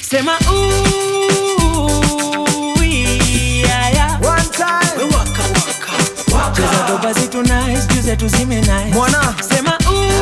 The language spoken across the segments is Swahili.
Sema ooh, yeah, yeah. One time we waka waka. Cheza doba zitu nice, juze tuzime nice. Mwana Sema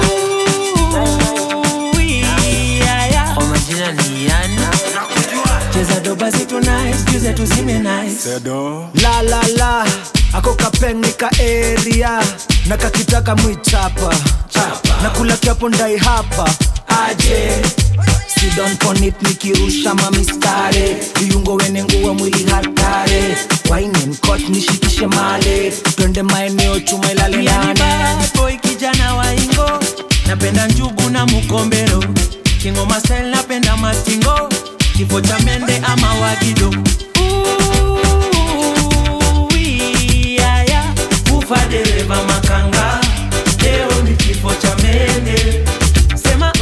ooh, yeah, yeah. Kwa majina ni yani. Cheza doba zitu nice, juze tuzime nice. Sedo la la la, ako kapengika area. Nakakitaka mwichapa nakula kiapo ndai hapa aje. Sit down on it nikirusha mamistare. Viungo wene nguwa mwili hatare. Wine and cut nishikishe male. Twende maeneo chuma ilale nane. Bad boy kijana wa ingo. Napenda njugu na mukombero. Kingo masel napenda mastingo. Kifo cha mende ama wagido. Ooh, yeah, yeah. Ufa dereva makanga. Leo ni kifo cha mende. Sema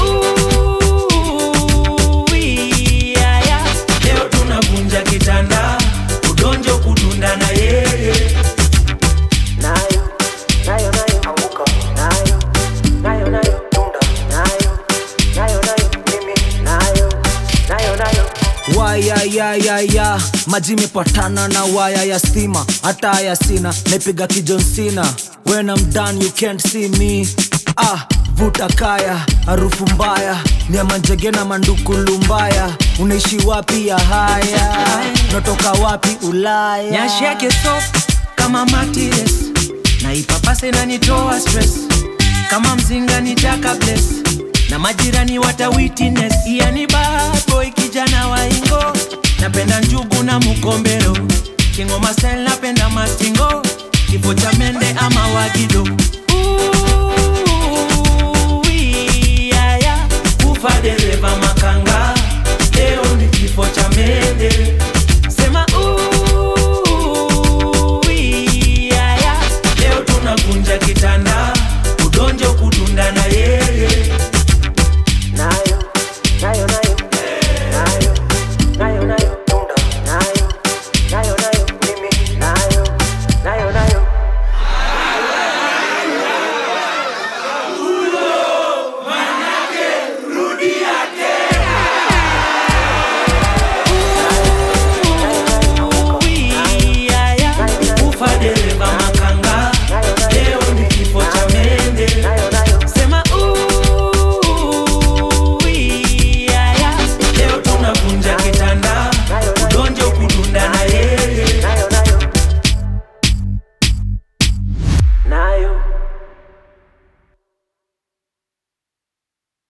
ooh, yeah, yeah. Leo tunavunja kitanda. Udonjo kudunda na yeye. Nayo, nayo, nayo, anguka. Nayo, nayo, nayo, tunda. Nayo, nayo, nayo, mimi. Nayo, nayo, nayo. Waya ya ya ya, maji mepatana na waya ya stima. Hata haya sina, naipiga kijon sina. When I'm done you can't see me. Vuta kaya, harufu mbaya. Nyama njege na mandukulu mbaya. Unaishi wapi ya haya? Natoka wapi Ulaya? Nyashi yake soft kama matires. Na ipapase na nitoa stress. Kama mzinga nitaka bless. Na majirani wata witness. Iya ni bad boy kijana wa ingo. Napenda njugu na mukombero. Kingo masel napenda mastingo. Kifo cha mende ama wagido.